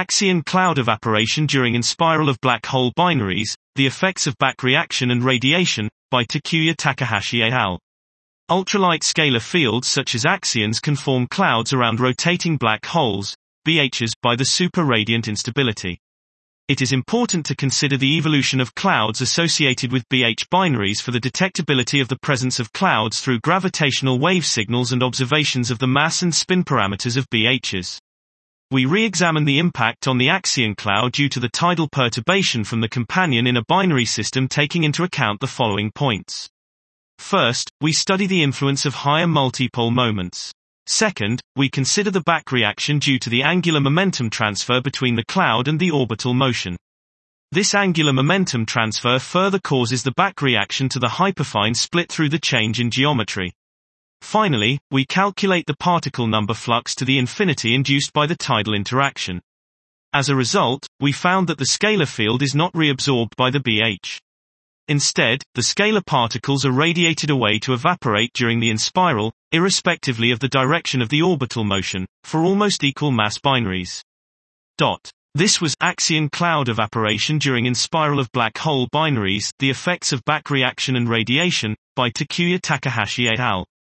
Axion cloud evaporation during inspiral of black hole binaries, the effects of back reaction and radiation, by Takuya Takahashi et al. Ultralight scalar fields such as axions can form clouds around rotating black holes, BHs, by the super-radiant instability. It is important to consider the evolution of clouds associated with BH binaries for the detectability of the presence of clouds through gravitational wave signals and observations of the mass and spin parameters of BHs. We re-examine the impact on the axion cloud due to the tidal perturbation from the companion in a binary system, taking into account the following points. First, we study the influence of higher multipole moments. Second, we consider the back reaction due to the angular momentum transfer between the cloud and the orbital motion. This angular momentum transfer further causes the back reaction to the hyperfine split through the change in geometry. Finally, we calculate the particle number flux to the infinity induced by the tidal interaction. As a result, we found that the scalar field is not reabsorbed by the BH. Instead, the scalar particles are radiated away to evaporate during the inspiral, irrespectively of the direction of the orbital motion, for almost equal mass binaries. This was Axion cloud evaporation during inspiral of black hole binaries, the effects of back reaction and radiation, by Takuya Takahashi et al.